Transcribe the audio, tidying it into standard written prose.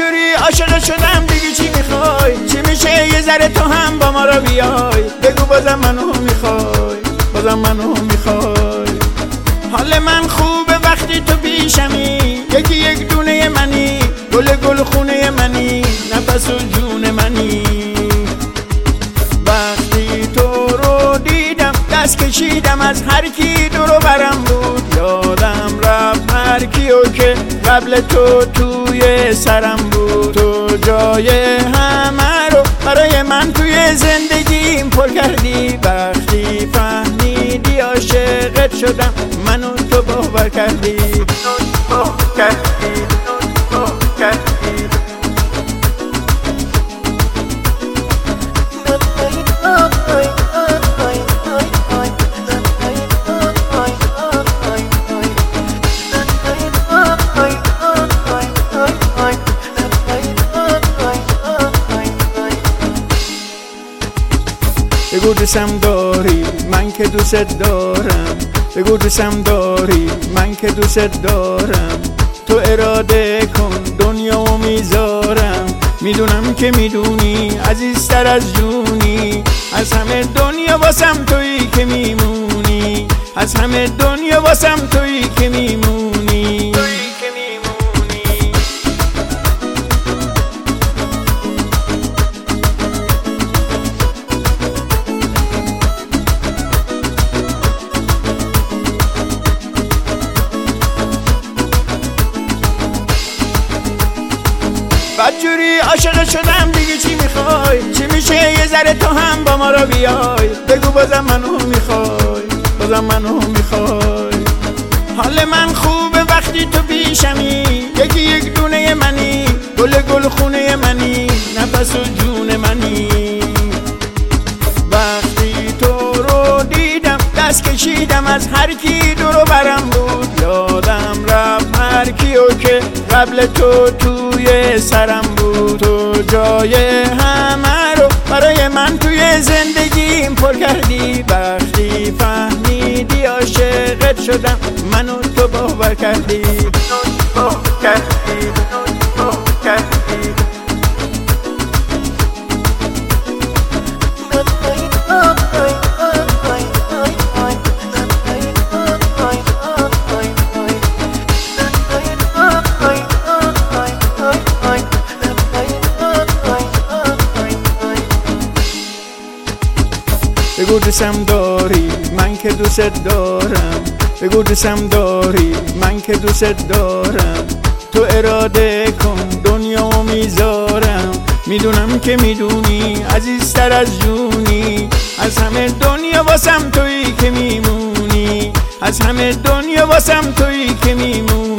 بدجوری عاشق شدم دیگه چی میخوای؟ چی میشه یه ذره تو هم با ما را بیای؟ بگو بازم منو میخوای؟ بازم منو میخوای؟ حال من خوبه وقتی تو پیشمی، یکی یک دونه منی، گل خونه منی، نفس و جون منی. وقتی تو رو دیدم دست کشیدم از هر کی دورو برم بود، یادم رفت هر کیو که قبل تو توی سرم بود. تو جای همه رو برای من توی زندگیم پر کردی، وقتی فهمیدی عاشقت شدم منو تو باور کردی. بگو دوستم داری من که دوست دارم، بگو دوستم داری من که دوست دارم. تو اراده کن دنیامو میذارم، میدونم که میدونی عزیزتر از جونی. از همه دنیا واسم تویی که میمونی، از همه دنیا واسم تویی که میمونی. بدجوری عاشق شدم دیگه چی میخوای؟ چی میشه یه ذره تو هم با ما را بیای؟ بگو بازم منو میخوای؟ بازم منو میخوای؟ حال من خوبه وقتی تو پیشمی، یکی یک دونه منی، گل خونه منی، نفس و جون منی. وقتی تو رو دیدم دست کشیدم از هر کی دورو برم بود، یادم رفت هر کیو که قبل تو توی سرم بود. تو جای همه رو برای من توی زندگیم پر کردی، وقتی فهمیدی عاشقت شدم منو تو باور کردی. بگو دوستم داری من که دوست دارم، بگو دوستم داری من که دوست دارم. تو اراده کن دنیامو میذارم، میدونم که میدونی عزیزتر از جونی. از همه دنیا واسم تویی که میمونی، از همه دنیا واسم تویی که میمونی.